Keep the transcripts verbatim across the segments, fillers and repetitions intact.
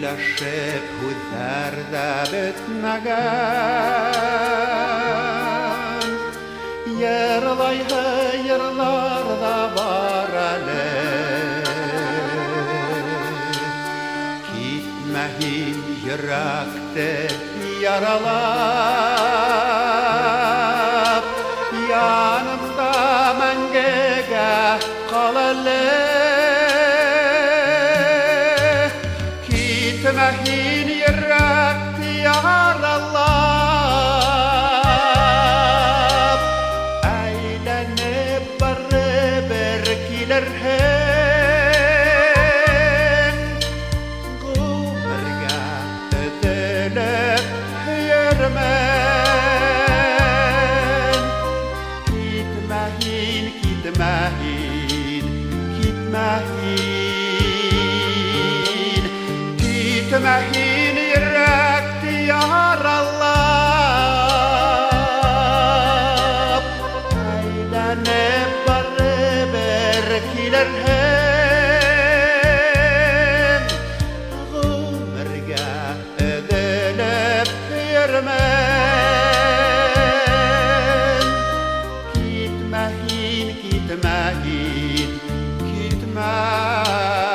Söylesip hüzerde bitmegen Yerlayı yerlarda var ele Gitmeyin yürekte yaralap Yanımda mengege kal ele Gitmeyin yürekte yaralap Eğlenip beraber giderken Gümürge ödülüp yürümen Gitmeyin, gitmeyin, gitmeyin Gitmeyin yürekte yaralap Eğlenip beraber giderken Gümürge ödülüp yürümen Gitmeyin, gitmeyin, gitmeyin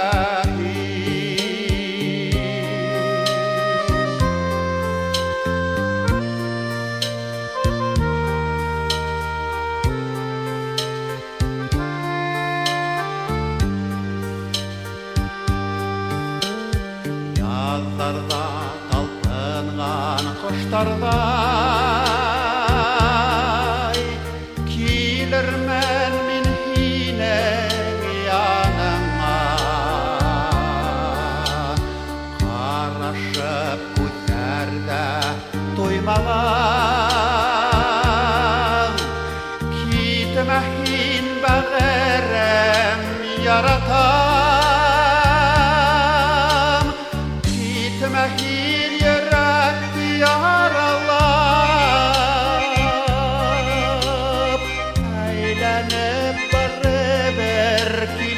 Yazlarda talpıngan kuşlarday Kilirmen min hine yanıma Karaşıp gözlerde doymalan Gitmeyin bağırım yaratan Gitmeyin yürekte yaralap Eğlenip beraber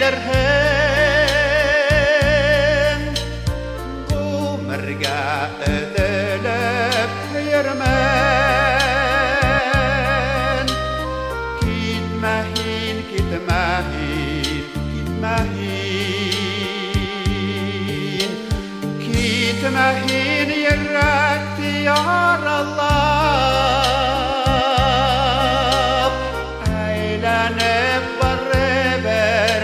giderken Gümürge ödülüp yürümen Gitmeyin, gitmeyin, gitmeyin Gitmeyin yürekte yaralap Eğlenip beraber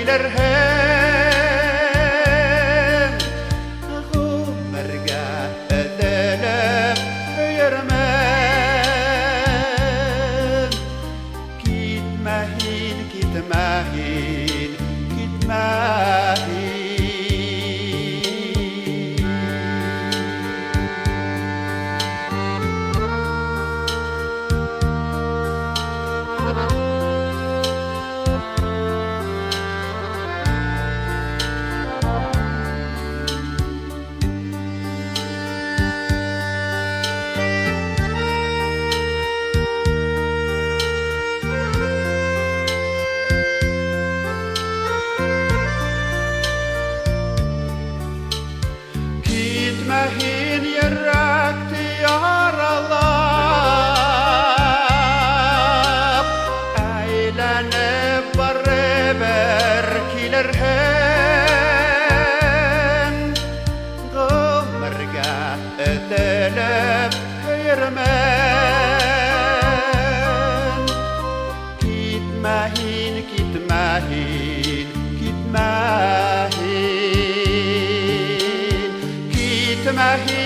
giderken Gümürge ödülüp yürümen Gitmeyin, gitmeyin, gitmeyin Gitmeyin yürekte yaralap Eğlenip beraber giderken Gümürge ödülüp yürümen Gitmeyin, gitmeyin, gitmeyin Gitmeyin